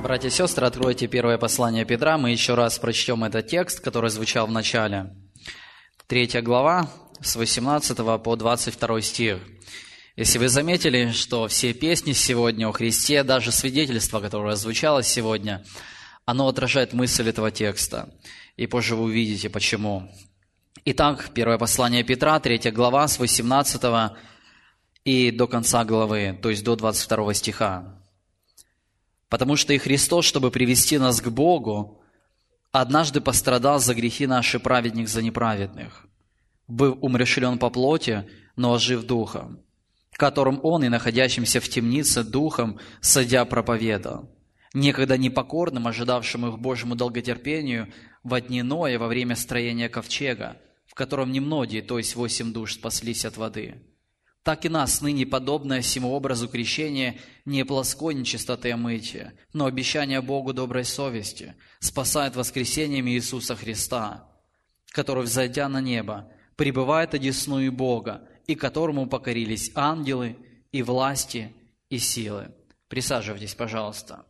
Братья и сестры, откройте первое послание Петра. Мы еще раз прочтем этот текст, который звучал в начале. 3 глава, с 18 по 22 стих. Если вы заметили, что все песни сегодня о Христе, даже свидетельство, которое звучало сегодня, оно отражает мысль этого текста. И позже вы увидите, почему. Итак, первое послание Петра, 3 глава, с 18 и до конца главы, то есть до 22 стиха. «Потому что и Христос, чтобы привести нас к Богу, однажды пострадал за грехи наши, праведник за неправедных, быв умерщвлен по плоти, но ожив духом, которым Он и находящимся в темнице духом, садя проповедал, некогда непокорным, ожидавшим их Божьему долготерпению во дни Ноя во время строения ковчега, в котором немногие, то есть 8 душ, спаслись от воды. Так и нас, ныне подобное всему образу крещения, не плоской нечистоты омытия, но обещание Богу доброй совести, спасает воскресением Иисуса Христа, который, взойдя на небо, пребывает одесную Бога, и которому покорились ангелы, и власти, и силы». Присаживайтесь, пожалуйста.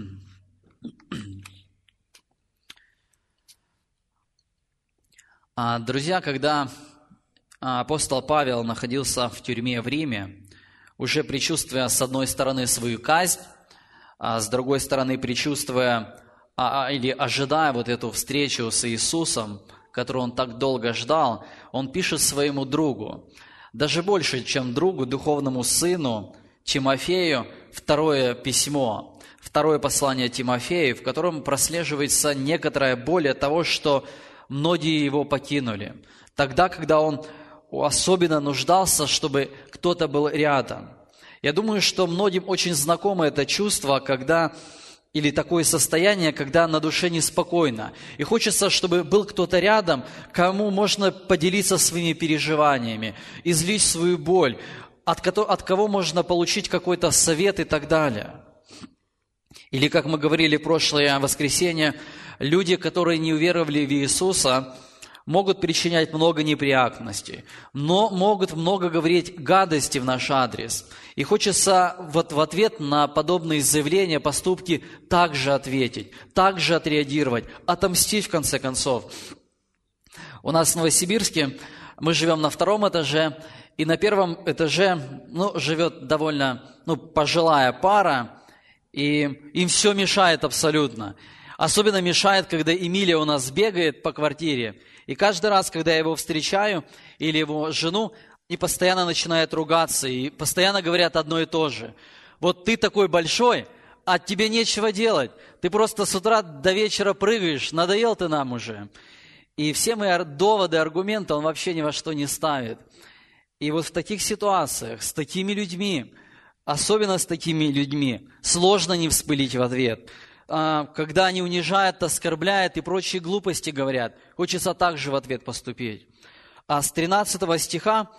Друзья, когда апостол Павел находился в тюрьме в Риме, уже предчувствуя, с одной стороны, свою казнь, а с другой стороны, предчувствуя или ожидая вот эту встречу с Иисусом, которую он так долго ждал, он пишет своему другу, даже больше, чем другу, духовному сыну Тимофею, второе письмо, второе послание Тимофею, в котором прослеживается некоторая боль от того, что многие его покинули. Тогда, когда он особенно нуждался, чтобы кто-то был рядом. Я думаю, что многим очень знакомо это чувство, когда, или такое состояние, когда на душе неспокойно. И хочется, чтобы был кто-то рядом, кому можно поделиться своими переживаниями, излить свою боль, от кого можно получить какой-то совет и так далее. Или, как мы говорили в прошлое воскресенье, люди, которые не уверовали в Иисуса, могут причинять много неприятностей, но могут много говорить гадости в наш адрес. И хочется вот в ответ на подобные заявления, поступки также ответить, также отреагировать, отомстить в конце концов. У нас в Новосибирске мы живем на 2 этаже, и на 1 этаже живет довольно пожилая пара, и им все мешает абсолютно. Особенно мешает, когда Эмилия у нас бегает по квартире. И каждый раз, когда я его встречаю, или его жену, они постоянно начинают ругаться, и постоянно говорят одно и то же. Вот ты такой большой, а тебе нечего делать. Ты просто с утра до вечера прыгаешь, надоел ты нам уже. И все мои доводы, аргументы он вообще ни во что не ставит. И вот в таких ситуациях, с такими людьми, особенно с такими людьми, сложно не вспылить в ответ. Когда они унижают, оскорбляют и прочие глупости говорят, хочется также в ответ поступить. А с 13 стиха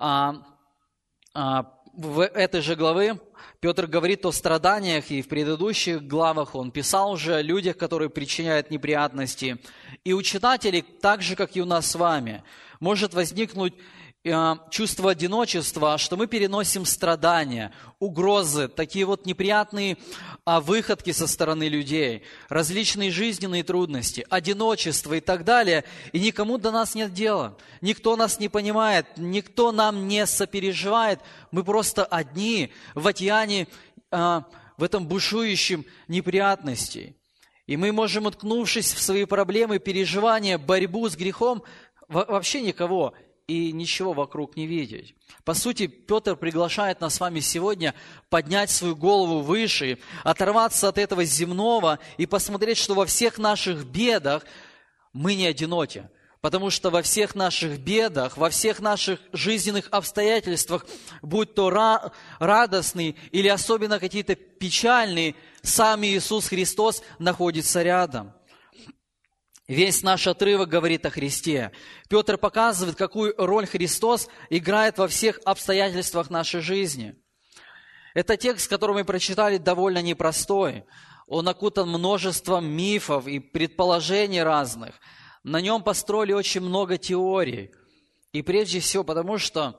в этой же главы Петр говорит о страданиях, и в предыдущих главах он писал уже о людях, которые причиняют неприятности. И у читателей, так же, как и у нас с вами, может возникнуть чувство одиночества, что мы переносим страдания, угрозы, такие вот неприятные выходки со стороны людей, различные жизненные трудности, одиночество и так далее, и никому до нас нет дела, никто нас не понимает, никто нам не сопереживает, мы просто одни в океане, в этом бушующем неприятностей. И мы можем, уткнувшись в свои проблемы, переживания, борьбу с грехом, вообще никого и ничего вокруг не видеть. По сути, Петр приглашает нас с вами сегодня поднять свою голову выше, оторваться от этого земного и посмотреть, что во всех наших бедах мы не одиноки. Потому что во всех наших бедах, во всех наших жизненных обстоятельствах, будь то радостные или особенно какие-то печальные, сам Иисус Христос находится рядом. Весь наш отрывок говорит о Христе. Петр показывает, какую роль Христос играет во всех обстоятельствах нашей жизни. Это текст, который мы прочитали, довольно непростой. Он окутан множеством мифов и предположений разных. На нем построили очень много теорий. И прежде всего потому, что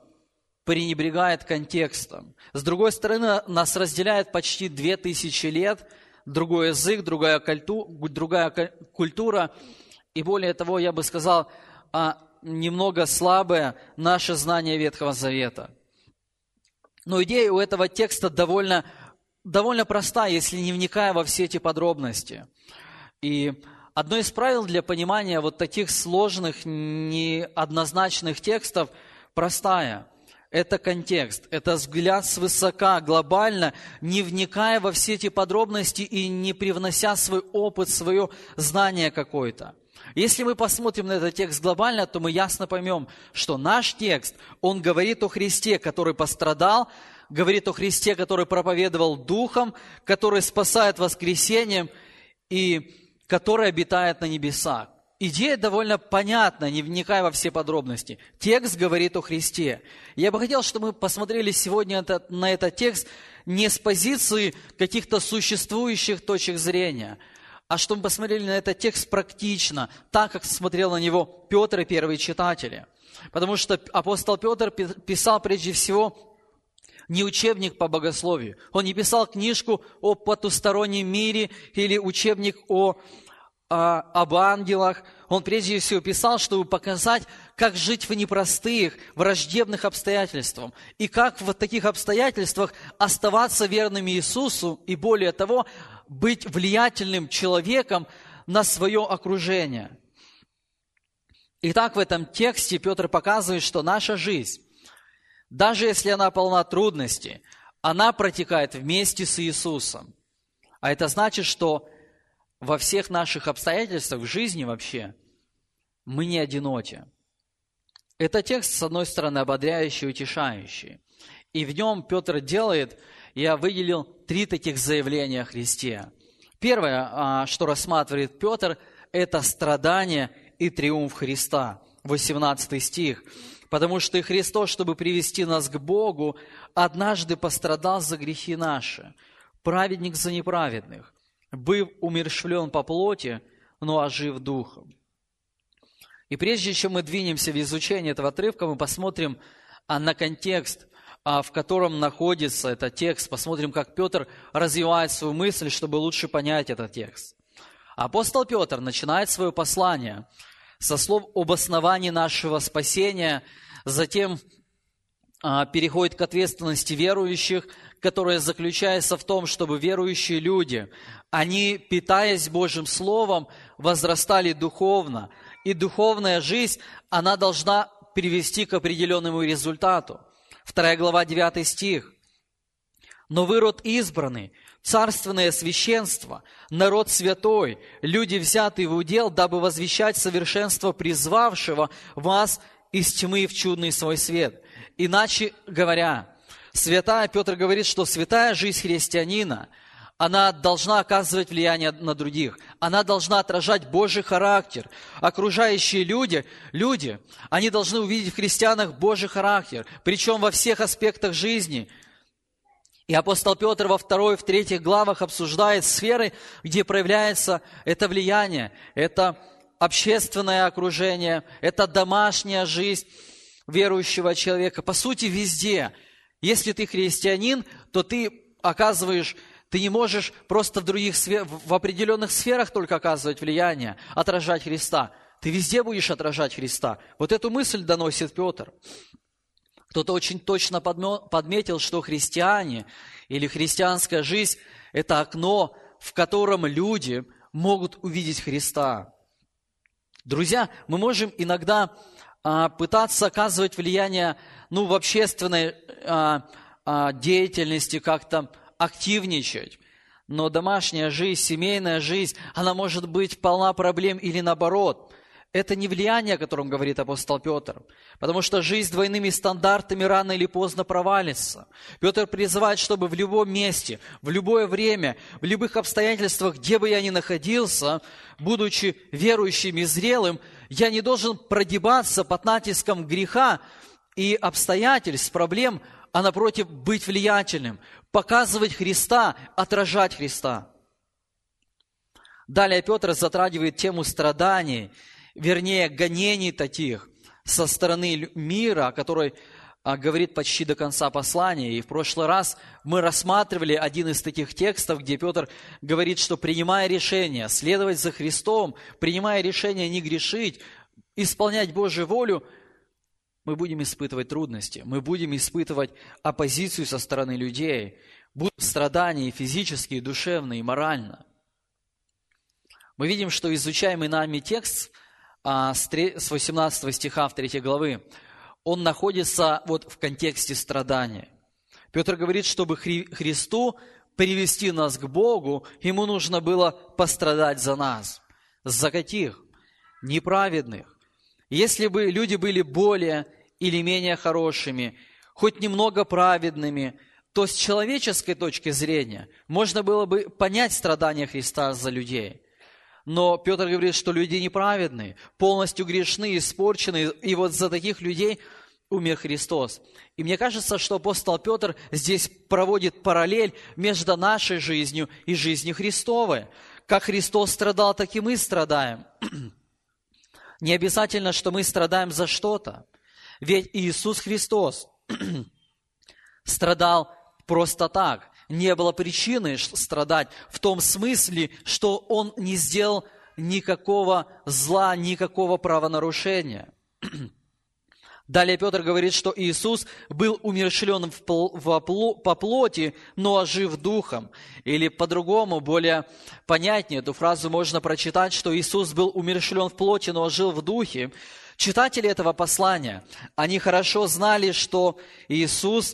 пренебрегает контекстом. С другой стороны, нас разделяет почти 2000 лет другой язык, другая культура. И более того, я бы сказал, немного слабое наше знание Ветхого Завета. Но идея у этого текста довольно простая, если не вникая во все эти подробности. И одно из правил для понимания вот таких сложных, неоднозначных текстов простая. Это контекст, это взгляд свысока, глобально, не вникая во все эти подробности и не привнося свой опыт, свое знание какое-то. Если мы посмотрим на этот текст глобально, то мы ясно поймем, что наш текст, он говорит о Христе, который пострадал, говорит о Христе, который проповедовал Духом, который спасает воскресением и который обитает на небесах. Идея довольно понятна, не вникая во все подробности. Текст говорит о Христе. Я бы хотел, чтобы мы посмотрели сегодня на этот текст не с позиции каких-то существующих точек зрения, а чтобы мы посмотрели на этот текст практично, так, как смотрел на него Петр и первые читатели. Потому что апостол Петр писал прежде всего не учебник по богословию. Он не писал книжку о потустороннем мире или учебник об ангелах. Он прежде всего писал, чтобы показать, как жить в непростых, враждебных обстоятельствах. И как в таких обстоятельствах оставаться верным Иисусу и, более того, быть влиятельным человеком на свое окружение. Итак, в этом тексте Петр показывает, что наша жизнь, даже если она полна трудностей, она протекает вместе с Иисусом. А это значит, что во всех наших обстоятельствах в жизни вообще мы не одиноки. Это текст, с одной стороны, ободряющий, утешающий. И в нем Петр делает, я выделил 3 таких заявления о Христе. Первое, что рассматривает Петр, это страдание и триумф Христа. 18 стих. «Потому что и Христос, чтобы привести нас к Богу, однажды пострадал за грехи наши, праведник за неправедных, быв умерщвлен по плоти, но ожив духом». И прежде чем мы двинемся в изучение этого отрывка, мы посмотрим на контекст, в котором находится этот текст, посмотрим, как Петр развивает свою мысль, чтобы лучше понять этот текст. Апостол Петр начинает свое послание со слов об основании нашего спасения, затем переходит к ответственности верующих, которая заключается в том, чтобы верующие люди, они, питаясь Божьим Словом, возрастали духовно. И духовная жизнь, она должна привести к определенному результату. 2 глава, 9 стих. «Но вы род избранный, царственное священство, народ святой, люди, взятые в удел, дабы возвещать совершенство призвавшего вас из тьмы в чудный свой свет». Иначе говоря, Петр говорит, что святая жизнь христианина, она должна оказывать влияние на других. Она должна отражать Божий характер. Окружающие люди, они должны увидеть в христианах Божий характер, причем во всех аспектах жизни. И апостол Петр во 2 и в 3 главах обсуждает сферы, где проявляется это влияние. Это общественное окружение, это домашняя жизнь верующего человека. По сути, везде. Если ты христианин, то ты не можешь просто в определенных сферах только оказывать влияние, отражать Христа. Ты везде будешь отражать Христа. Вот эту мысль доносит Петр. Кто-то очень точно подметил, что христиане или христианская жизнь – это окно, в котором люди могут увидеть Христа. Друзья, мы можем иногда пытаться оказывать влияние в общественной деятельности, как-то активничать. Но домашняя жизнь, семейная жизнь, она может быть полна проблем или наоборот. Это не влияние, о котором говорит апостол Петр, потому что жизнь с двойными стандартами рано или поздно провалится. Петр призывает, чтобы в любом месте, в любое время, в любых обстоятельствах, где бы я ни находился, будучи верующим и зрелым, я не должен прогибаться под натиском греха и обстоятельств, проблем, а напротив быть влиятельным, показывать Христа, отражать Христа. Далее Петр затрагивает тему страданий, вернее, гонений таких со стороны мира, который говорит почти до конца послания. И в прошлый раз мы рассматривали один из таких текстов, где Петр говорит, что принимая решение следовать за Христом, принимая решение не грешить, исполнять Божью волю, мы будем испытывать трудности, мы будем испытывать оппозицию со стороны людей, будут страдания и физические, и душевные, и морально. Мы видим, что изучаемый нами текст с 18 стиха в 3 главы, он находится вот в контексте страдания. Петр говорит, чтобы Христу привести нас к Богу, Ему нужно было пострадать за нас. За каких? Неправедных. Если бы люди были более или менее хорошими, хоть немного праведными, то с человеческой точки зрения можно было бы понять страдания Христа за людей. Но Петр говорит, что люди неправедные, полностью грешны, испорчены, и вот за таких людей умер Христос. И мне кажется, что апостол Петр здесь проводит параллель между нашей жизнью и жизнью Христовой. Как Христос страдал, так и мы страдаем. Не обязательно, что мы страдаем за что-то. Ведь Иисус Христос страдал просто так. Не было причины страдать в том смысле, что Он не сделал никакого зла, никакого правонарушения. Далее Петр говорит, что Иисус был умерщвлен по плоти, но ожив духом. Или по-другому, более понятнее, эту фразу можно прочитать, что Иисус был умерщвлен в плоти, но ожил в духе. Читатели этого послания, они хорошо знали, что Иисус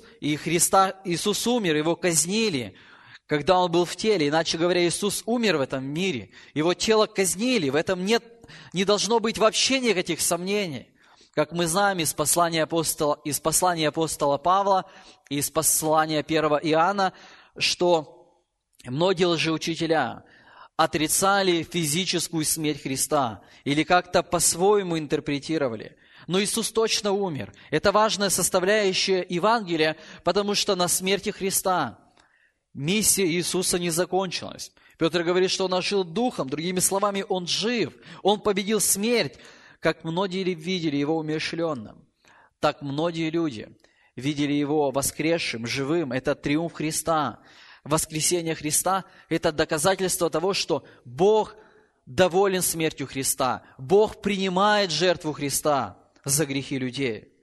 умер, Его казнили, когда Он был в теле. Иначе говоря, Иисус умер в этом мире. Его тело казнили, в этом не должно быть вообще никаких сомнений. Как мы знаем из послания апостола Павла, из послания 1 Иоанна, что многие лжеучителя отрицали физическую смерть Христа или как-то по-своему интерпретировали. Но Иисус точно умер. Это важная составляющая Евангелия, потому что на смерти Христа миссия Иисуса не закончилась. Петр говорит, что Он ожил духом, другими словами, Он жив, Он победил смерть. Как многие видели Его умерщвленным, так многие люди видели Его воскресшим, живым. Это триумф Христа. Воскресение Христа – это доказательство того, что Бог доволен смертью Христа. Бог принимает жертву Христа за грехи людей.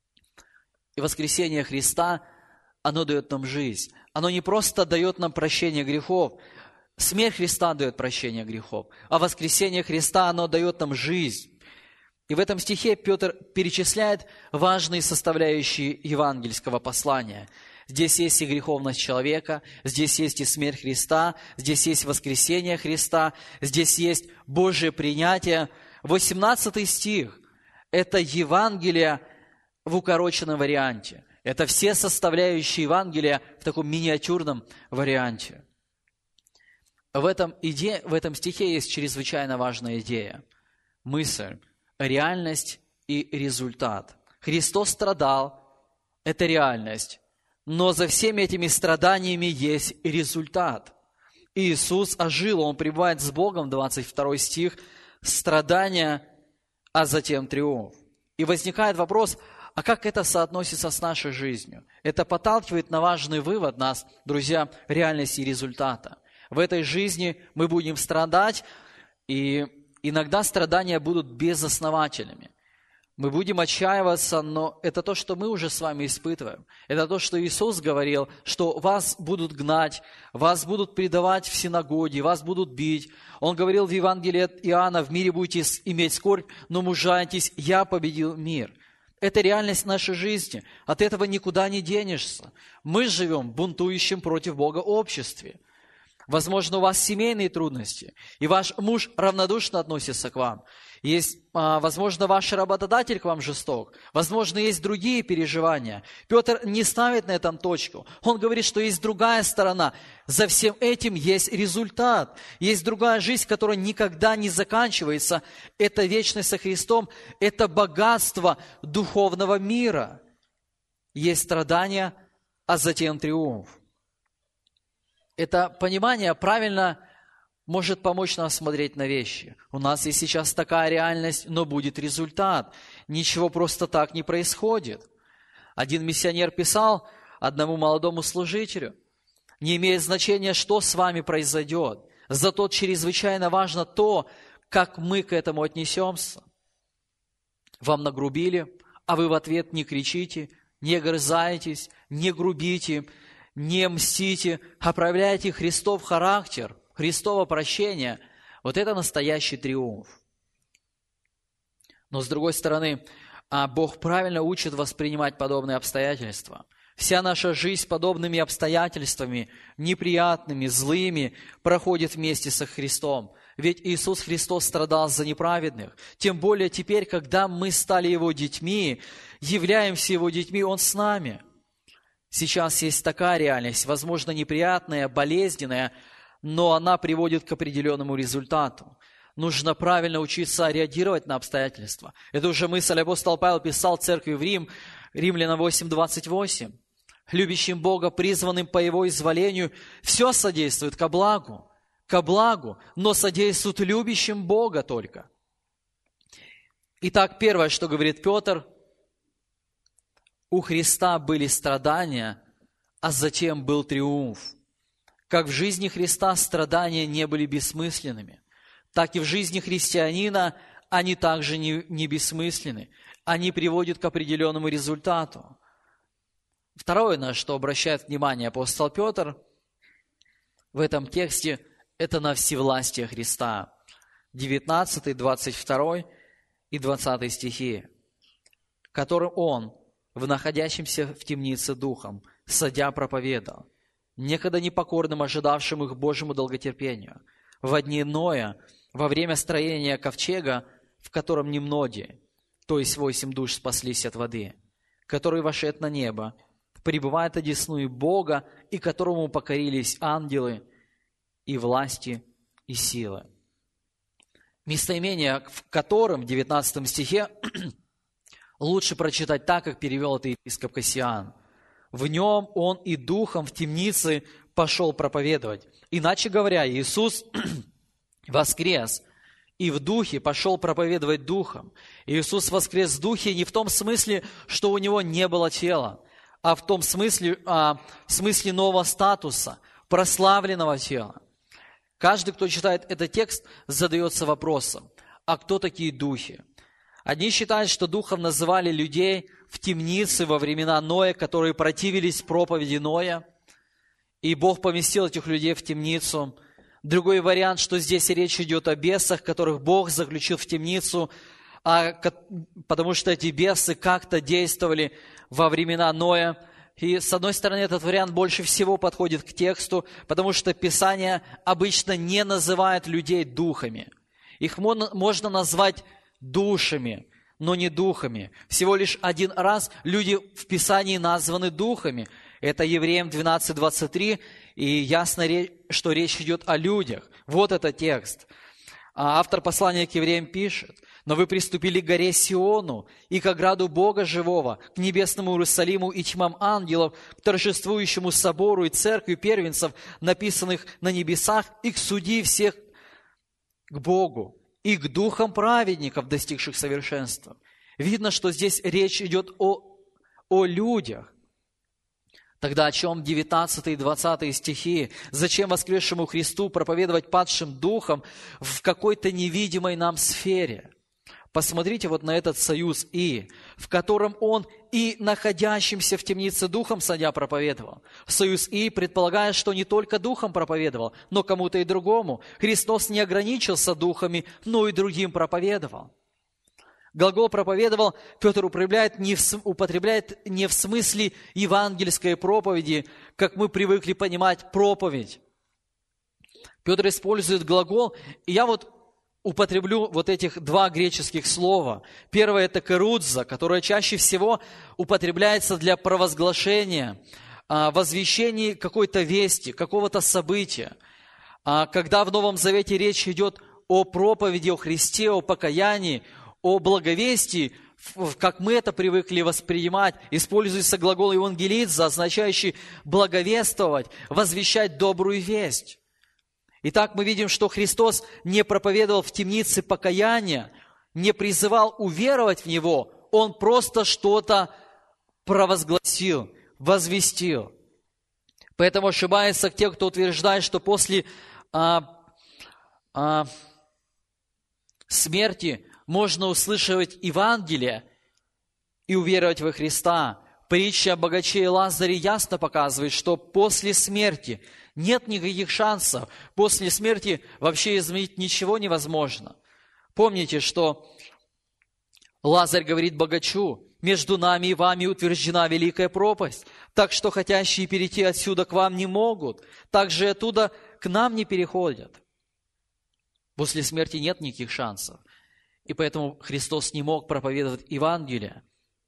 И воскресение Христа, оно дает нам жизнь. Оно не просто дает нам прощение грехов. Смерть Христа дает прощение грехов, а воскресение Христа, оно дает нам жизнь. И в этом стихе Петр перечисляет важные составляющие евангельского послания. Здесь есть и греховность человека, здесь есть и смерть Христа, здесь есть воскресение Христа, здесь есть Божье принятие. 18 стих – это Евангелие в укороченном варианте. Это все составляющие Евангелия в таком миниатюрном варианте. В этом стихе есть чрезвычайно важная идея, мысль. Реальность и результат. Христос страдал, это реальность, но за всеми этими страданиями есть результат. Иисус ожил, Он пребывает с Богом, 22 стих, страдания, а затем триумф. И возникает вопрос, а как это соотносится с нашей жизнью? Это подталкивает на важный вывод нас, друзья, реальности и результата. В этой жизни мы будем страдать, и иногда страдания будут безосновательными. Мы будем отчаиваться, но это то, что мы уже с вами испытываем. Это то, что Иисус говорил, что вас будут гнать, вас будут предавать в синагоге, вас будут бить. Он говорил в Евангелии от Иоанна, в мире будете иметь скорбь, но мужайтесь, я победил мир. Это реальность нашей жизни. От этого никуда не денешься. Мы живем в бунтующем против Бога обществе. Возможно, у вас семейные трудности, и ваш муж равнодушно относится к вам. Возможно, ваш работодатель к вам жесток. Возможно, есть другие переживания. Петр не ставит на этом точку. Он говорит, что есть другая сторона. За всем этим есть результат. Есть другая жизнь, которая никогда не заканчивается. Это вечность со Христом. Это богатство духовного мира. Есть страдания, а затем триумф. Это понимание правильно может помочь нам смотреть на вещи. У нас есть сейчас такая реальность, но будет результат. Ничего просто так не происходит. Один миссионер писал одному молодому служителю: «Не имеет значения, что с вами произойдет, зато чрезвычайно важно то, как мы к этому отнесемся. Вам нагрубили, а вы в ответ не кричите, не огрызаетесь, не грубите, не мстите, а проявляете Христов характер, Христово прощение». Вот это настоящий триумф. Но с другой стороны, Бог правильно учит воспринимать подобные обстоятельства. Вся наша жизнь с подобными обстоятельствами, неприятными, злыми, проходит вместе со Христом. Ведь Иисус Христос страдал за неправедных. Тем более теперь, когда мы стали Его детьми, являемся Его детьми, Он с нами. Сейчас есть такая реальность, возможно, неприятная, болезненная, но она приводит к определенному результату. Нужно правильно учиться реагировать на обстоятельства. Эту же мысль апостол Павел писал церкви в Рим, Римлянам 8:28. «Любящим Бога, призванным по Его изволению, все содействует ко благу, но содействует любящим Бога только». Итак, первое, что говорит Петр: у Христа были страдания, а затем был триумф. Как в жизни Христа страдания не были бессмысленными, так и в жизни христианина они также не бессмысленны. Они приводят к определенному результату. Второе, на что обращает внимание апостол Петр в этом тексте, это на всевластие Христа. 19, 22 и 20 стихи, которым Он, в находящемся в темнице духом, садя проповедал, некогда непокорным, ожидавшим их Божьему долготерпению, во дни Ноя, во время строения ковчега, в котором немногие, то есть 8 душ, спаслись от воды, который вошед на небо, пребывает одесную Бога, и которому покорились ангелы, и власти, и силы. Местоимение, в котором, в 19 стихе, лучше прочитать так, как перевел это епископ Кассиан. В нем он и духом в темнице пошел проповедовать. Иначе говоря, Иисус воскрес и в духе пошел проповедовать духом. Иисус воскрес в духе не в том смысле, что у него не было тела, а в том смысле, нового статуса, прославленного тела. Каждый, кто читает этот текст, задается вопросом: а кто такие духи? Одни считают, что духом называли людей в темнице во времена Ноя, которые противились проповеди Ноя, и Бог поместил этих людей в темницу. Другой вариант, что здесь речь идет о бесах, которых Бог заключил в темницу, потому что эти бесы как-то действовали во времена Ноя. И, с одной стороны, этот вариант больше всего подходит к тексту, потому что Писание обычно не называет людей духами. Их можно назвать душами, но не духами. Всего лишь один раз люди в Писании названы духами. Это Евреям 12:23, и ясно, что речь идет о людях. Вот этот текст. Автор послания к Евреям пишет: «Но вы приступили к горе Сиону и к ограду Бога живого, к небесному Иерусалиму и тьмам ангелов, к торжествующему собору и церкви первенцев, написанных на небесах, и к судьи всех к Богу, и к духам праведников, достигших совершенства». Видно, что здесь речь идет о людях. Тогда о чем 19 и 20 стихи? Зачем воскресшему Христу проповедовать падшим духом в какой-то невидимой нам сфере? Посмотрите вот на этот союз в котором Он и находящимся в темнице духом садя проповедовал. Союз предполагает, что не только духом проповедовал, но кому-то и другому. Христос не ограничился духами, но и другим проповедовал. Глагол «проповедовал» Петр употребляет не в смысле евангельской проповеди, как мы привыкли понимать проповедь. Петр использует глагол, и я употреблю этих два греческих слова. Первое – это «керудза», которое чаще всего употребляется для провозглашения, возвещения какой-то вести, какого-то события. Когда в Новом Завете речь идет о проповеди, о Христе, о покаянии, о благовестии, как мы это привыкли воспринимать, используется глагол «евангелиза», означающий благовествовать, возвещать добрую весть. Итак, мы видим, что Христос не проповедовал в темнице покаяния, не призывал уверовать в Него, Он просто что-то провозгласил, возвестил. Поэтому ошибаются те, кто утверждает, что после смерти можно услышать Евангелие и уверовать во Христа. Притча о богаче и Лазаре ясно показывает, что после смерти нет никаких шансов. После смерти вообще изменить ничего невозможно. Помните, что Лазарь говорит богачу: «Между нами и вами утверждена великая пропасть, так что хотящие перейти отсюда к вам не могут, так же и оттуда к нам не переходят». После смерти нет никаких шансов. И поэтому Христос не мог проповедовать Евангелие.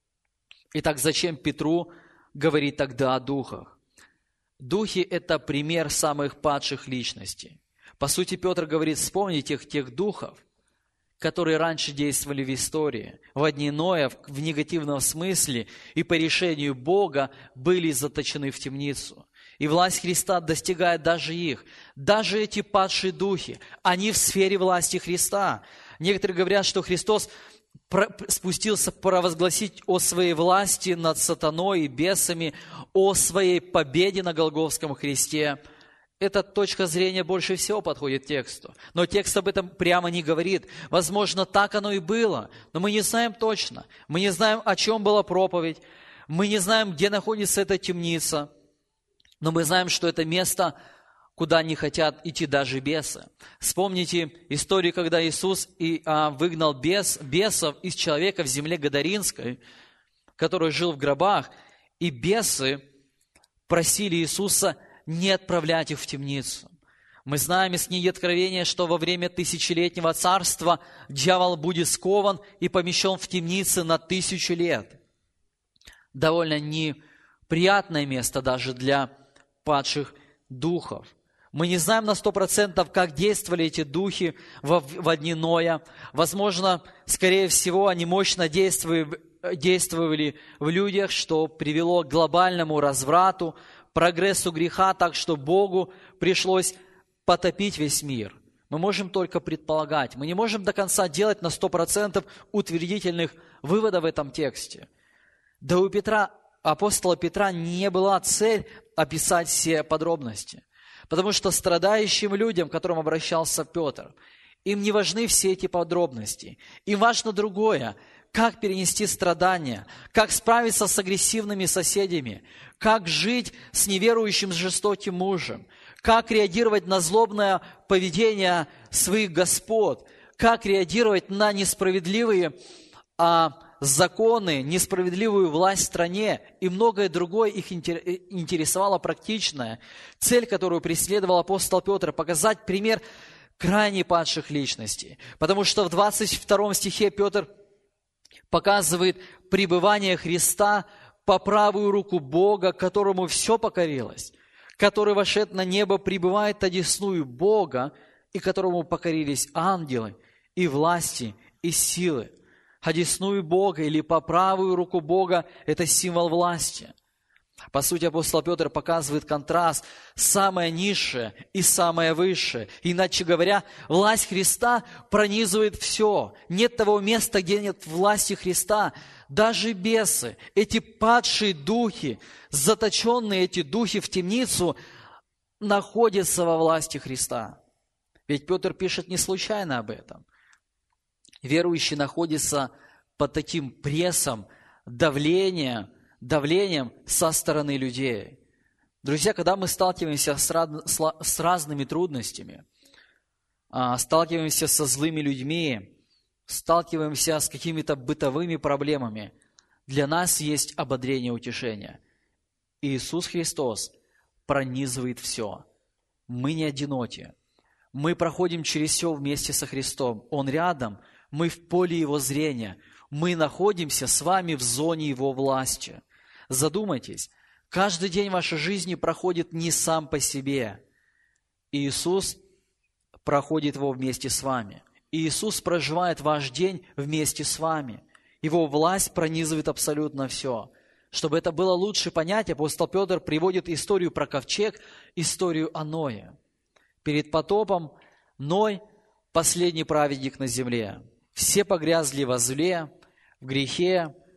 Итак, зачем Петру говорить тогда о духах? Духи – это пример самых падших личностей. По сути, Петр говорит: вспомните тех духов, которые раньше действовали в истории. Во дни Ноя в негативном смысле и по решению Бога были заточены в темницу. И власть Христа достигает даже их. Даже эти падшие духи, они в сфере власти Христа. Некоторые говорят, что Христос спустился провозгласить о своей власти над сатаной и бесами, о своей победе на Голгофском кресте. Эта точка зрения больше всего подходит тексту. Но текст об этом прямо не говорит. Возможно, так оно и было, но мы не знаем точно. Мы не знаем, о чем была проповедь. Мы не знаем, где находится эта темница. Но мы знаем, что это место, куда не хотят идти даже бесы. Вспомните историю, когда Иисус выгнал бесов из человека в земле Гадаринской, который жил в гробах, и бесы просили Иисуса не отправлять их в темницу. Мы знаем из книги Откровения, что во время тысячелетнего царства дьявол будет скован и помещен в темнице на 1000 лет. Довольно неприятное место даже для падших духов. Мы не знаем на 100%, как действовали эти духи во дни Ноя. Возможно, скорее всего, они мощно действовали в людях, что привело к глобальному разврату, прогрессу греха, так что Богу пришлось потопить весь мир. Мы можем только предполагать. Мы не можем до конца делать на 100% утвердительных выводов в этом тексте. Да у апостола Петра не была цель описать все подробности. Потому что страдающим людям, к которым обращался Петр, им не важны все эти подробности. Им важно другое: как перенести страдания, как справиться с агрессивными соседями, как жить с неверующим, с жестоким мужем, как реагировать на злобное поведение своих господ, как реагировать на несправедливые законы, несправедливую власть в стране и многое другое их интересовало практичное. Цель, которую преследовал апостол Петр, показать пример крайне падших личностей. Потому что в 22 стихе Петр показывает пребывание Христа по правую руку Бога, которому все покорилось, который вошед на небо, пребывает одесную Бога, и которому покорились ангелы, и власти, и силы. Одесную Бога или по правую руку Бога – это символ власти. По сути, апостол Петр показывает контраст: самое низшее и самое высшее. Иначе говоря, власть Христа пронизывает все. Нет того места, где нет власти Христа. Даже бесы, эти падшие духи, заточенные эти духи в темницу, находятся во власти Христа. Ведь Петр пишет не случайно об этом. Верующий находится под таким прессом, давлением со стороны людей. Друзья, когда мы сталкиваемся с разными трудностями, сталкиваемся со злыми людьми, сталкиваемся с какими-то бытовыми проблемами, для нас есть ободрение, утешение. Иисус Христос пронизывает все. Мы не одиноки. Мы проходим через все вместе со Христом. Он рядом, мы в поле Его зрения. Мы находимся с вами в зоне Его власти. Задумайтесь, каждый день вашей жизни проходит не сам по себе. Иисус проходит его вместе с вами. Иисус проживает ваш день вместе с вами. Его власть пронизывает абсолютно все. Чтобы это было лучше понять, апостол Петр приводит историю про ковчег, историю о Ное. Перед потопом Ной – последний праведник на земле. Все погрязли во зле, в грехе,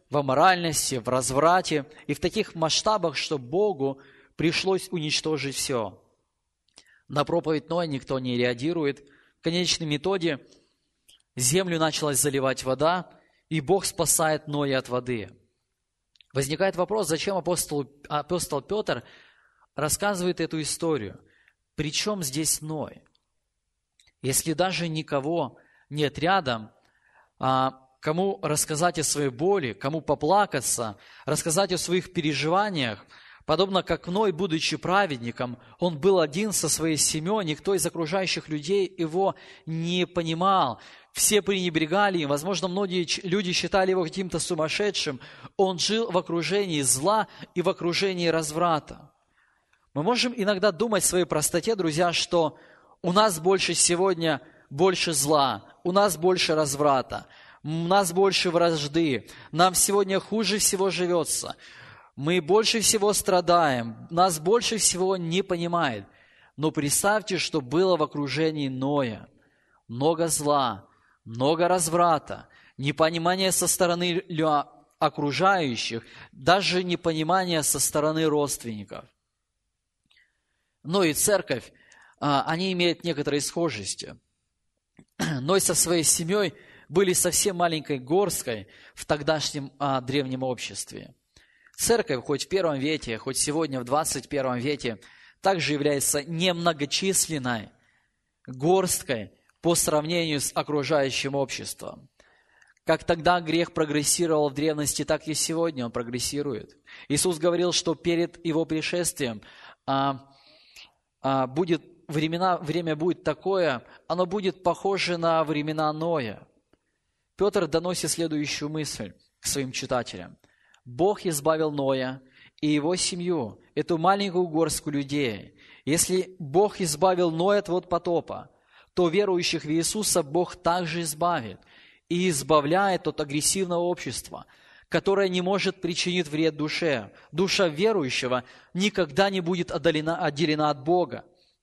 в аморальности, в разврате и в таких масштабах, что Богу пришлось уничтожить все. На проповедь Ноя никто не реагирует. В конечном итоге землю началась заливать вода, и Бог спасает Ноя от воды. Возникает вопрос, зачем апостол Петр рассказывает эту историю? Причем здесь Ной? Если даже никого нет рядом, кому рассказать о своей боли, кому поплакаться, рассказать о своих переживаниях, подобно как Ной, будучи праведником, он был один со своей семьей, никто из окружающих людей его не понимал. Все пренебрегали им, возможно, многие люди считали его каким-то сумасшедшим. Он жил в окружении зла и в окружении разврата. Мы можем иногда думать в своей простоте, друзья, что у нас сегодня больше зла, у нас больше разврата, у нас больше вражды, нам сегодня хуже всего живется, мы больше всего страдаем, нас больше всего не понимает. Но представьте, что было в окружении Ноя. Много зла, много разврата, непонимание со стороны окружающих, даже непонимание со стороны родственников. Ной и церковь, они имеют некоторые схожести. Ной со своей семьей были совсем маленькой горсткой в тогдашнем древнем обществе. Церковь, хоть в первом веке, хоть сегодня в 21 веке, также является немногочисленной горсткой по сравнению с окружающим обществом. Как тогда грех прогрессировал в древности, так и сегодня он прогрессирует. Иисус говорил, что перед Его пришествием время будет такое, оно будет похоже на времена Ноя. Петр доносит следующую мысль к своим читателям. Бог избавил Ноя и его семью, эту маленькую горстку людей. Если Бог избавил Ноя от потопа, то верующих в Иисуса Бог также избавит и избавляет от агрессивного общества, которое не может причинить вред душе. Душа верующего никогда не будет отделена от Бога.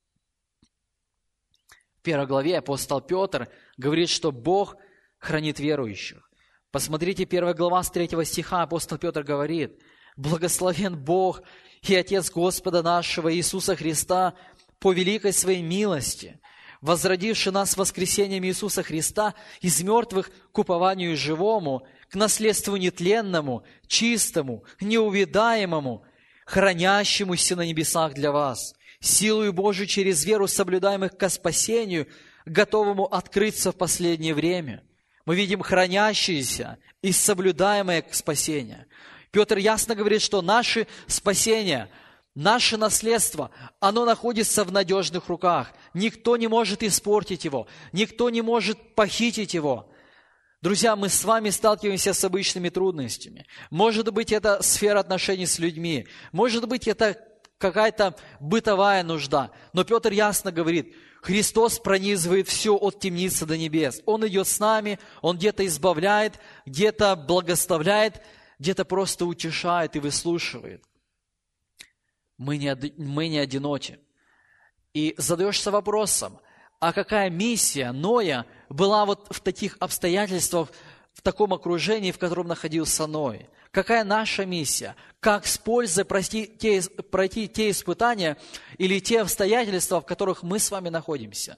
В 1 главе апостол Петр говорит, что Бог хранит верующих. Посмотрите, 1 глава с 3 стиха апостол Петр говорит: «Благословен Бог и Отец Господа нашего Иисуса Христа по великой Своей милости, возродивший нас воскресением Иисуса Христа из мертвых к упованию живому, к наследству нетленному, чистому, неувядаемому, хранящемуся на небесах для вас, силою Божию через веру соблюдаемых ко спасению, готовому открыться в последнее время». Мы видим хранящиеся и соблюдаемое к спасению. Петр ясно говорит, что наше спасение, наше наследство, оно находится в надежных руках. Никто не может испортить его, никто не может похитить его. Друзья, мы с вами сталкиваемся с обычными трудностями. Может быть, это сфера отношений с людьми, может быть, это какая-то бытовая нужда. Но Петр ясно говорит, Христос пронизывает все от темницы до небес. Он идет с нами, Он где-то избавляет, где-то благословляет, где-то просто утешает и выслушивает. Мы не одиноки. И задаешься вопросом, а какая миссия Ноя была в таких обстоятельствах, в таком окружении, в котором находился Ной? Какая наша миссия? Как с пользой пройти те испытания или те обстоятельства, в которых мы с вами находимся?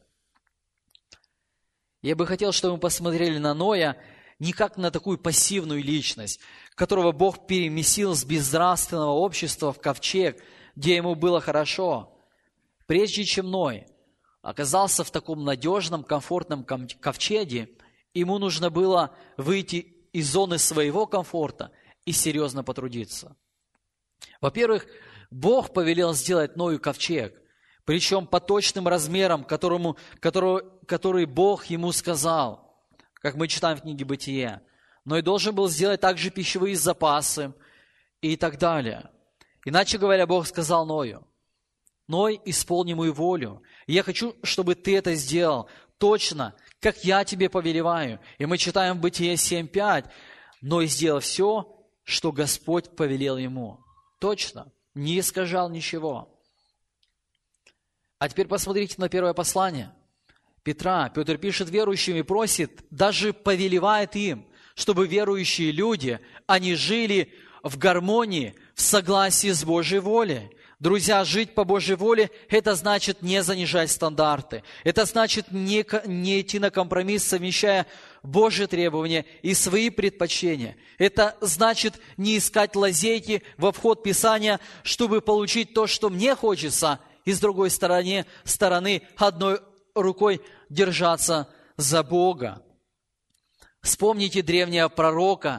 Я бы хотел, чтобы мы посмотрели на Ноя не как на такую пассивную личность, которого Бог переместил с безнравственного общества в ковчег, где ему было хорошо. Прежде чем Ной оказался в таком надежном, комфортном ковчеге, ему нужно было выйти из зоны своего комфорта и серьезно потрудиться. Во-первых, Бог повелел сделать Ною ковчег, причем по точным размерам, который Бог ему сказал, как мы читаем в книге Бытия. Ной должен был сделать также пищевые запасы и так далее. Иначе говоря, Бог сказал Ною: «Ной, исполни мою волю, и я хочу, чтобы ты это сделал точно, как я тебе повелеваю». И мы читаем в Бытие 7:5, Ной сделал все, что Господь повелел ему. Точно, не искажал ничего. А теперь посмотрите на первое послание Петра. Петр пишет верующим и просит, даже повелевает им, чтобы верующие люди, они жили в гармонии, в согласии с Божьей волей. Друзья, жить по Божьей воле – это значит не занижать стандарты. Это значит не идти на компромисс, совмещая Божьи требования и свои предпочтения. Это значит не искать лазейки во вход Писания, чтобы получить то, что мне хочется, и с другой стороны одной рукой держаться за Бога. Вспомните древнего пророка,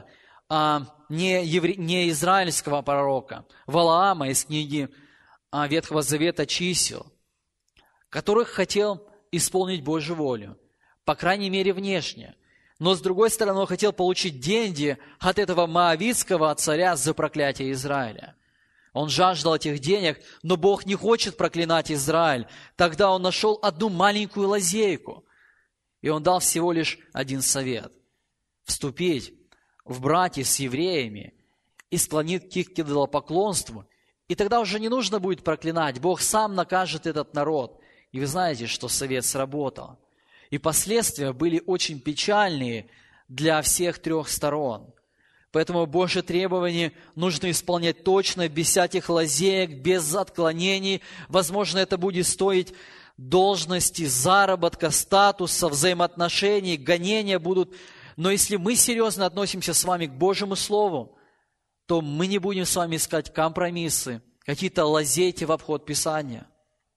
не израильского пророка, Валаама из книги Ветхого Завета «Чисел», который хотел исполнить Божью волю, по крайней мере внешне. Но с другой стороны, он хотел получить деньги от этого моавитского царя за проклятие Израиля. Он жаждал этих денег, но Бог не хочет проклинать Израиль. Тогда он нашел одну маленькую лазейку, и он дал всего лишь один совет – вступить в братья с евреями и склонит к их идолопоклонству, и тогда уже не нужно будет проклинать. Бог сам накажет этот народ. И вы знаете, что совет сработал. И последствия были очень печальные для всех трех сторон. Поэтому Божьи требования нужно исполнять точно, без всяких лазеек, без отклонений. Возможно, это будет стоить должности, заработка, статуса, взаимоотношений, гонения будут. Но если мы серьезно относимся с вами к Божьему Слову, то мы не будем с вами искать компромиссы, какие-то лазейки в обход Писания.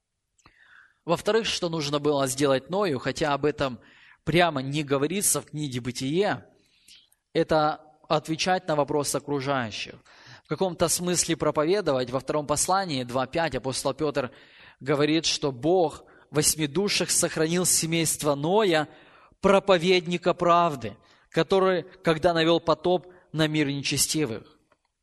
Во-вторых, что нужно было сделать Ною, хотя об этом прямо не говорится в книге «Бытие», это отвечать на вопросы окружающих. В каком-то смысле проповедовать. Во втором послании 2.5 апостол Петр говорит, что Бог в 8 душах сохранил семейство Ноя, проповедника правды, который, когда навел потоп на мир нечестивых.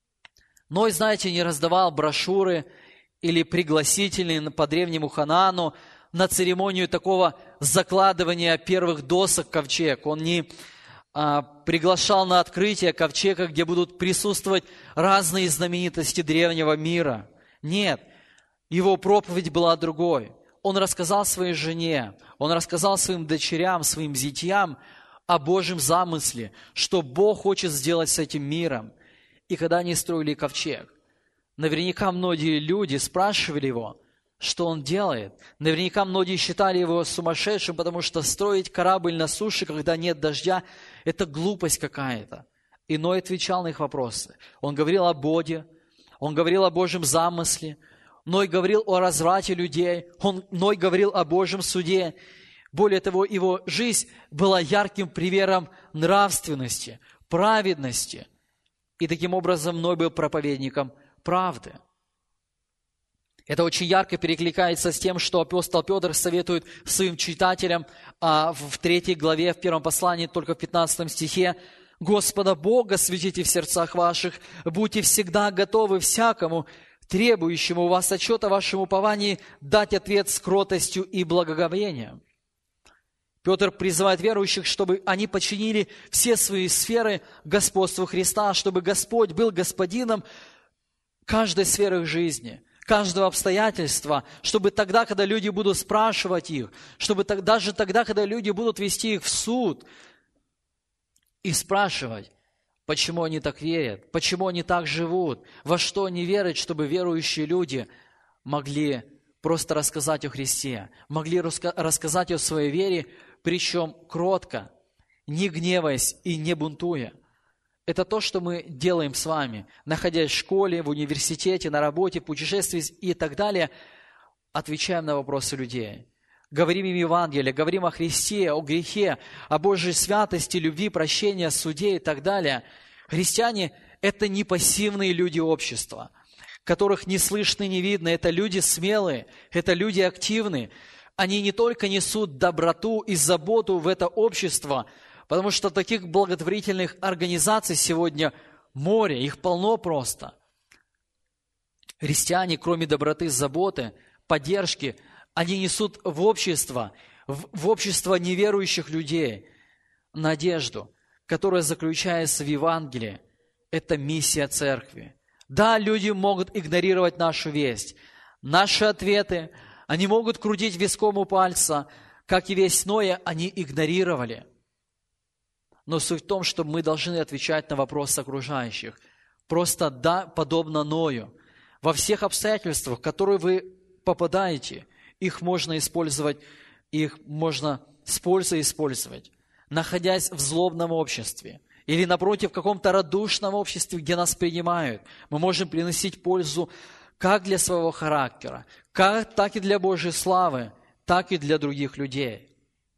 Ной, знаете, не раздавал брошюры или пригласительные по древнему Ханану на церемонию такого закладывания первых досок ковчег. Он не приглашал на открытие ковчега, где будут присутствовать разные знаменитости древнего мира. Нет, его проповедь была другой. Он рассказал своей жене, он рассказал своим дочерям, своим зятьям о Божьем замысле, что Бог хочет сделать с этим миром. И когда они строили ковчег, наверняка многие люди спрашивали его, что он делает. Наверняка многие считали его сумасшедшим, потому что строить корабль на суше, когда нет дождя, это глупость какая-то. И Ной отвечал на их вопросы. Он говорил о Боге, он говорил о Божьем замысле, Ной говорил о разврате людей, Ной говорил о Божьем суде. Более того, его жизнь была ярким примером нравственности, праведности. И таким образом Ной был проповедником правды. Это очень ярко перекликается с тем, что апостол Петр советует своим читателям в 3 главе, в 1 послании, только в 15 стихе. «Господа Бога светите в сердцах ваших, будьте всегда готовы всякому, требующему у вас отчета о вашем уповании, дать ответ с кротостью и благоговением». Петр призывает верующих, чтобы они подчинили все свои сферы господству Христа, чтобы Господь был господином каждой сферы их жизни, каждого обстоятельства, чтобы тогда, когда люди будут спрашивать их, чтобы даже тогда, когда люди будут вести их в суд и спрашивать, почему они так верят, почему они так живут, во что они верят, чтобы верующие люди могли просто рассказать о Христе, могли рассказать о своей вере, причем кротко, не гневаясь и не бунтуя. Это то, что мы делаем с вами, находясь в школе, в университете, на работе, путешествии и так далее, отвечаем на вопросы людей. Говорим им Евангелие, говорим о Христе, о грехе, о Божьей святости, любви, прощении, суде и так далее. Христиане – это не пассивные люди общества, которых не слышно и не видно. Это люди смелые, это люди активные. Они не только несут доброту и заботу в это общество, потому что таких благотворительных организаций сегодня море, их полно просто. Христиане, кроме доброты, заботы, поддержки, они несут в общество неверующих людей надежду, которая заключается в Евангелии. Это миссия церкви. Да, люди могут игнорировать нашу весть, наши ответы, они могут крутить виском у пальца, как и весть Ноя, они игнорировали. но суть в том, что мы должны отвечать на вопросы окружающих. Просто да, подобно Ною. Во всех обстоятельствах, в которые вы попадаете, их можно использовать, их можно с пользой использовать, находясь в злобном обществе или, напротив, в каком-то радушном обществе, где нас принимают. Мы можем приносить пользу как для своего характера, так и для Божьей славы, так и для других людей.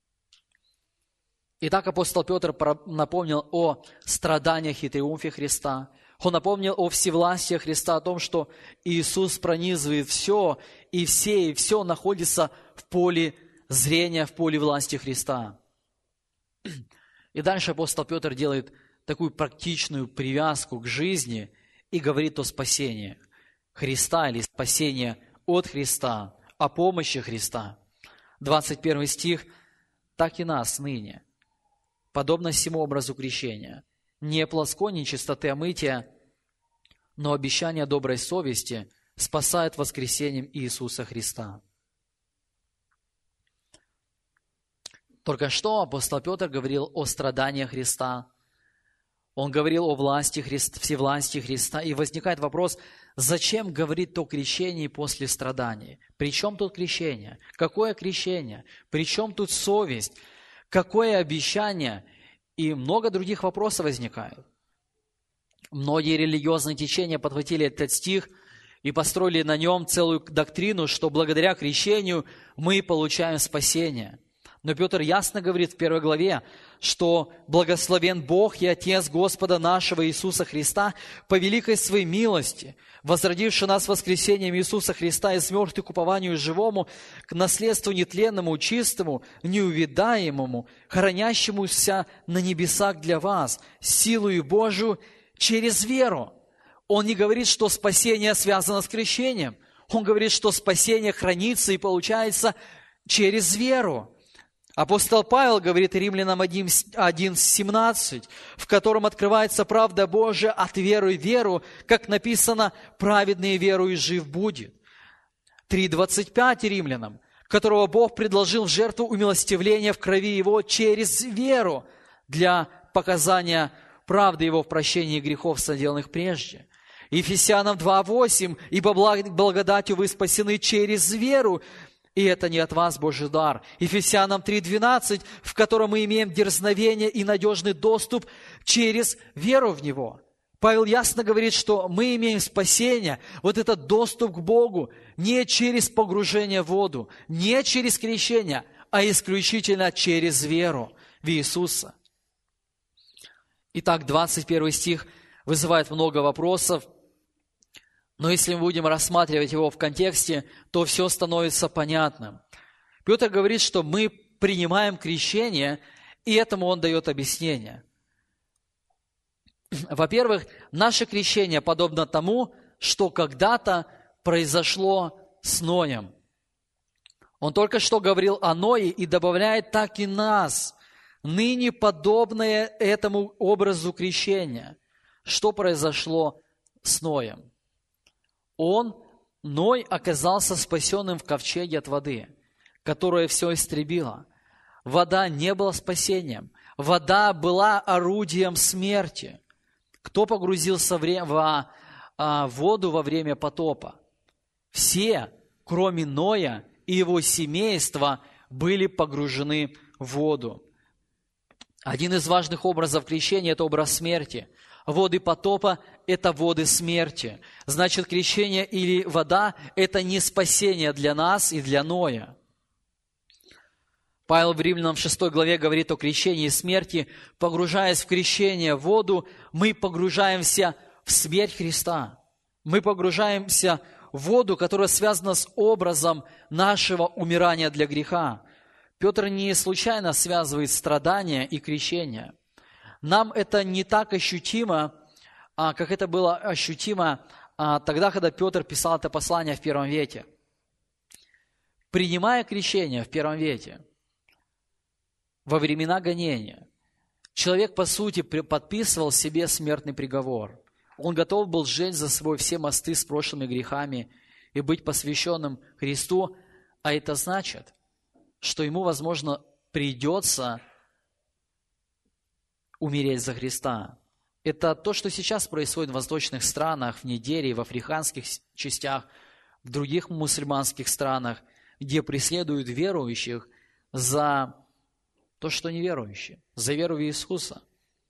Итак, апостол Петр напомнил о страданиях и триумфе Христа. Он напомнил о всевластии Христа, о том, что Иисус пронизывает все, и все находится в поле зрения, в поле власти Христа. И дальше апостол Петр делает такую практичную привязку к жизни и говорит о спасении Христа или спасении от Христа, о помощи Христа. 21 стих. «Так и нас ныне, подобно всему образу крещения, не плоское нечистоты омытия, но обещание доброй совести спасает воскресением Иисуса Христа». Только что апостол Петр говорил о страданиях Христа. Он говорил о власти Христа, всевластии Христа. И возникает вопрос, зачем говорить о крещении после страданий? При чем тут крещение? Какое крещение? При чем тут совесть? Какое обещание? И много других вопросов возникает. Многие религиозные течения подхватили этот стих и построили на нем целую доктрину, что благодаря крещению мы получаем спасение. Но Петр ясно говорит в 1 главе, что благословен Бог и Отец Господа нашего Иисуса Христа по великой своей милости, возродивший нас воскресением Иисуса Христа из мертвых к упованию живому, к наследству нетленному, чистому, неувидаемому, хранящемуся на небесах для вас, силою Божию через веру. Он не говорит, что спасение связано с крещением. Он говорит, что спасение хранится и получается через веру. Апостол Павел говорит Римлянам 1:17, в котором открывается правда Божия от веры в веру, как написано, праведный верою жив будет. 3:25 Римлянам, которого Бог предложил в жертву умилостивления в крови Его через веру для показания правды Его в прощении грехов, соделанных прежде. Ефесянам 2:8, ибо благодатью вы спасены через веру, и это не от вас Божий дар. Ефесянам 3:12, в котором мы имеем дерзновение и надежный доступ через веру в Него. Павел ясно говорит, что мы имеем спасение, вот этот доступ к Богу, не через погружение в воду, не через крещение, а исключительно через веру в Иисуса. Итак, 21 стих вызывает много вопросов, но если мы будем рассматривать его в контексте, то все становится понятным. Петр говорит, что мы принимаем крещение, и этому он дает объяснение. Во-первых, наше крещение подобно тому, что когда-то произошло с Ноем. Он только что говорил о Ное и добавляет так и нас, ныне подобное этому образу крещения. Что произошло с Ноем? Ной оказался спасенным в ковчеге от воды, которая все истребила. Вода не была спасением. Вода была орудием смерти. Кто погрузился в воду во время потопа? Все, кроме Ноя и его семейства, были погружены в воду. Один из важных образов крещения – это образ смерти. Воды потопа – это воды смерти. Значит, крещение или вода – это не спасение для нас и для Ноя. Павел в Римлянам 6 главе говорит о крещении и смерти. Погружаясь в крещение в воду, мы погружаемся в смерть Христа. Мы погружаемся в воду, которая связана с образом нашего умирания для греха. Петр не случайно связывает страдания и крещение. Нам это не так ощутимо, как это было ощутимо тогда, когда Петр писал это послание в первом веке. Принимая крещение в первом веке, во времена гонения, человек, по сути, подписывал себе смертный приговор. Он готов был сжечь за собой все мосты с прошлыми грехами и быть посвященным Христу, а это значит, что ему, возможно, придется умереть за Христа. Это то, что сейчас происходит в восточных странах, в Нигерии, в африканских частях, в других мусульманских странах, где преследуют верующих за то, что неверующие, за веру в Иисуса.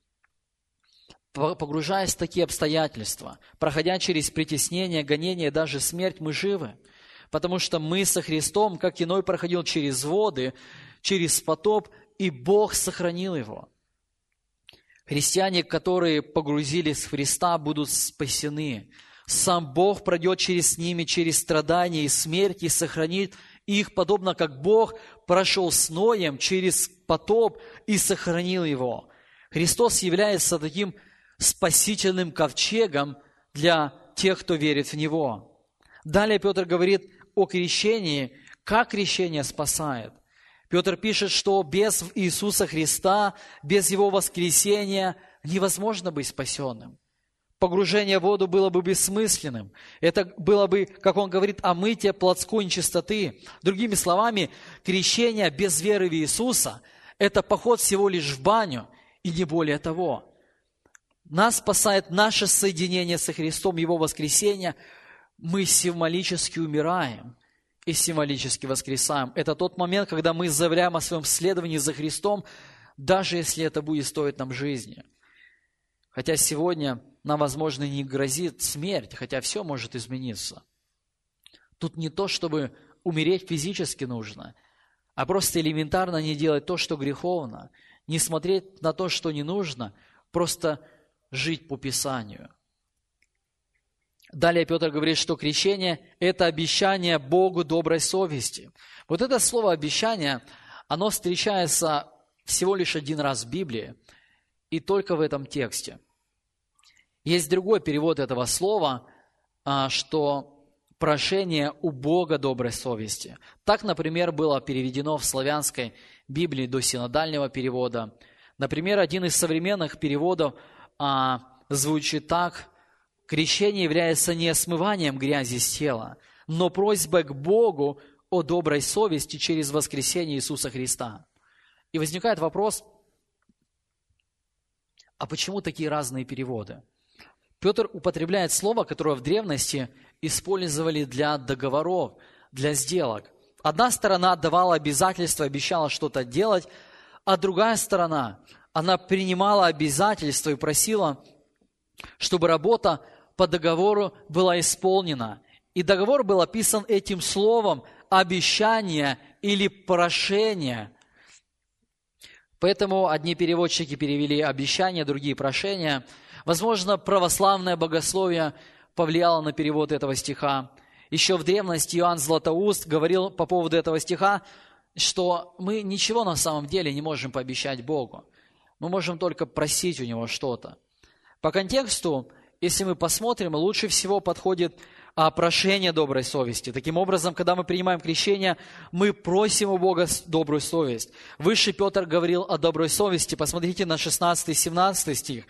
Погружаясь в такие обстоятельства, проходя через притеснение, гонение, даже смерть, мы живы. Потому что мы со Христом, как иной проходил через воды, через потоп, и Бог сохранил его. Христиане, которые погрузились в Христа, будут спасены. Сам Бог пройдет через ними, через страдания и смерть, и сохранит их, подобно как Бог прошел с Ноем через потоп и сохранил его. Христос является таким спасительным ковчегом для тех, кто верит в Него. Далее Петр говорит о крещении, как крещение спасает. Петр пишет, что без Иисуса Христа, без Его воскресения невозможно быть спасенным. Погружение в воду было бы бессмысленным. Это было бы, как он говорит, омытие плотской нечистоты. Другими словами, крещение без веры в Иисуса – это поход всего лишь в баню, и не более того. Нас спасает наше соединение со Христом, Его воскресение. Мы символически умираем и символически воскресаем. Это тот момент, когда мы заявляем о своем следовании за Христом, даже если это будет стоить нам жизни. Хотя сегодня нам, возможно, не грозит смерть, хотя все может измениться. Тут не то, чтобы умереть физически нужно, а просто элементарно не делать то, что греховно, не смотреть на то, что не нужно, просто жить по Писанию. Далее Петр говорит, что крещение – это обещание Богу доброй совести. Вот это слово «обещание», оно встречается всего лишь один раз в Библии, и только в этом тексте. Есть другой перевод этого слова, что прошение у Бога доброй совести. Так, например, было переведено в славянской Библии до синодального перевода. Например, один из современных переводов звучит так: крещение является не смыванием грязи с тела, но просьбой к Богу о доброй совести через воскресение Иисуса Христа. И возникает вопрос, а почему такие разные переводы? Петр употребляет слово, которое в древности использовали для договоров, для сделок. Одна сторона давала обязательство, обещала что-то делать, а другая сторона, она принимала обязательства и просила, чтобы работа по договору была исполнена. И договор был описан этим словом «обещание» или «прошение». Поэтому одни переводчики перевели «обещание», другие «прошение». Возможно, православное богословие повлияло на перевод этого стиха. Еще в древности Иоанн Златоуст говорил по поводу этого стиха, что мы ничего на самом деле не можем пообещать Богу. Мы можем только просить у Него что-то. По контексту, если мы посмотрим, лучше всего подходит прошение доброй совести. Таким образом, когда мы принимаем крещение, мы просим у Бога добрую совесть. Выше Петр говорил о доброй совести. Посмотрите на 16-17 стих.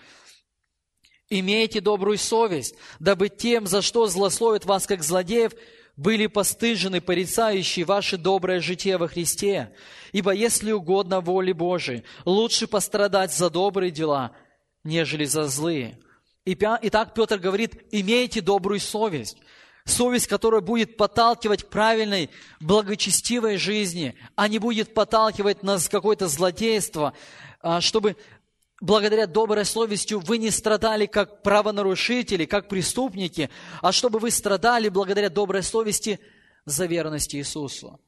«Имейте добрую совесть, дабы тем, за что злословят вас, как злодеев, были постыжены порицающие ваше доброе житие во Христе. Ибо если угодно воле Божией, лучше пострадать за добрые дела, нежели за злые». Итак, Петр говорит, имейте добрую совесть. Совесть, которая будет подталкивать к правильной, благочестивой жизни, а не будет подталкивать нас в какое-то злодейство, чтобы благодаря доброй совести вы не страдали как правонарушители, как преступники, а чтобы вы страдали благодаря доброй совести за верность Иисусу.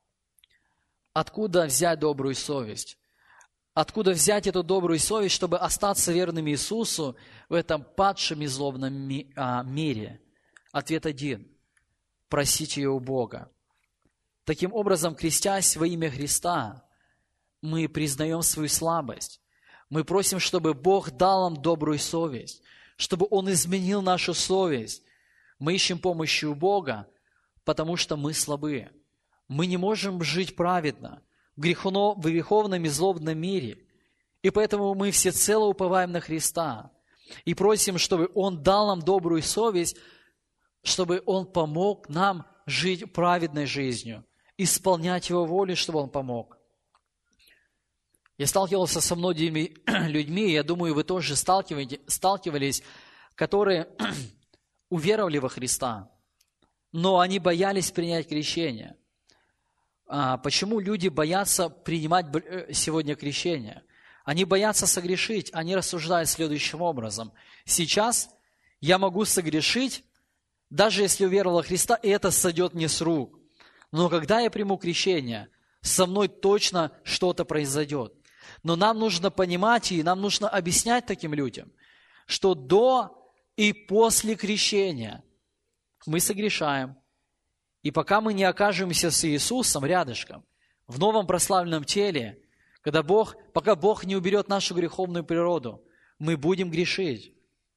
Откуда взять добрую совесть? Откуда взять эту добрую совесть, чтобы остаться верным Иисусу в этом падшем и злобном мире? Ответ один – просите ее у Бога. Таким образом, крестясь во имя Христа, мы признаем свою слабость. Мы просим, чтобы Бог дал нам добрую совесть, чтобы Он изменил нашу совесть. Мы ищем помощи у Бога, потому что мы слабы. Мы не можем жить праведно в греховном и злобном мире. И поэтому мы всецело уповаем на Христа и просим, чтобы Он дал нам добрую совесть, чтобы Он помог нам жить праведной жизнью, исполнять Его волю, чтобы Он помог. Я сталкивался со многими людьми, я думаю, вы тоже сталкивались, которые уверовали во Христа, но они боялись принять крещение. Почему люди боятся принимать сегодня крещение? Они боятся согрешить, они рассуждают следующим образом. Сейчас я могу согрешить, даже если уверовал во Христа, и это сойдет мне с рук. Но когда я приму крещение, со мной точно что-то произойдет. Но нам нужно понимать, и нам нужно объяснять таким людям, что до и после крещения мы согрешаем. И пока мы не окажемся с Иисусом рядышком, в новом прославленном теле, пока Бог не уберет нашу греховную природу, мы будем грешить.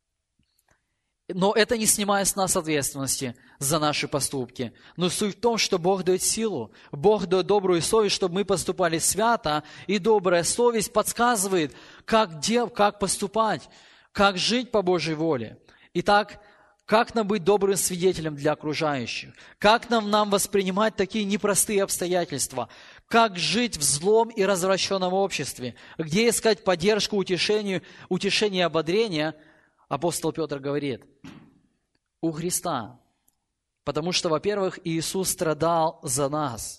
Но это не снимает с нас ответственности за наши поступки. Но суть в том, что Бог дает силу, Бог дает добрую совесть, чтобы мы поступали свято, и добрая совесть подсказывает, как поступать, как жить по Божьей воле. Итак, как нам быть добрым свидетелем для окружающих? Как нам воспринимать такие непростые обстоятельства? Как жить в злом и развращенном обществе? Где искать поддержку, утешение и ободрение? Апостол Петр говорит, у Христа. Потому что, во-первых, Иисус страдал за нас.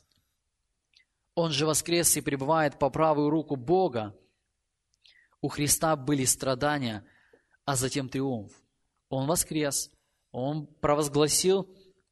Он же воскрес и пребывает по правую руку Бога. У Христа были страдания, а затем триумф. Он воскрес, Он провозгласил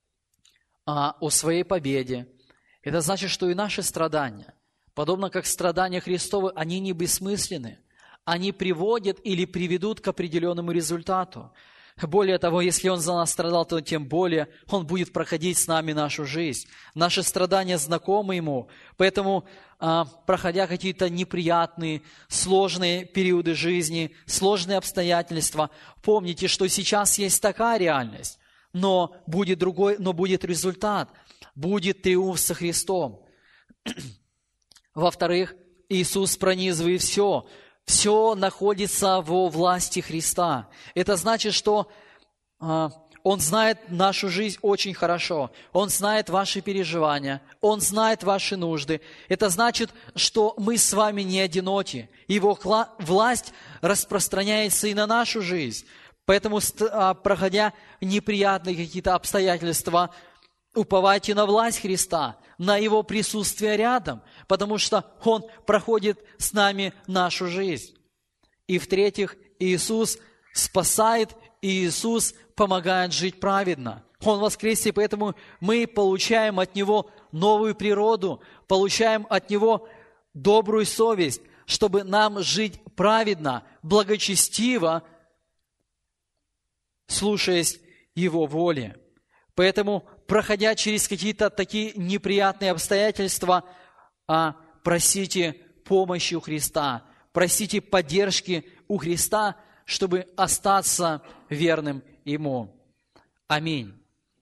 о своей победе. Это значит, что и наши страдания, подобно как страдания Христовы, они не бессмысленны. Они приводят или приведут к определенному результату. Более того, если Он за нас страдал, то тем более Он будет проходить с нами нашу жизнь. Наши страдания знакомы Ему, поэтому, проходя какие-то неприятные, сложные периоды жизни, сложные обстоятельства, помните, что сейчас есть такая реальность, но будет результат, будет триумф со Христом. Во-вторых, Иисус пронизывает все. Все находится во власти Христа. Это значит, что Он знает нашу жизнь очень хорошо. Он знает ваши переживания. Он знает ваши нужды. Это значит, что мы с вами не одиноки. Его власть распространяется и на нашу жизнь. Поэтому, проходя неприятные какие-то обстоятельства, уповайте на власть Христа, на Его присутствие рядом, потому что Он проходит с нами нашу жизнь. И в-третьих, Иисус спасает, и Иисус помогает жить праведно. Он воскрес, и поэтому мы получаем от Него новую природу, получаем от Него добрую совесть, чтобы нам жить праведно, благочестиво, слушаясь Его воле. Поэтому, проходя через какие-то такие неприятные обстоятельства, просите помощи у Христа, просите поддержки у Христа, чтобы остаться верным Ему. Аминь.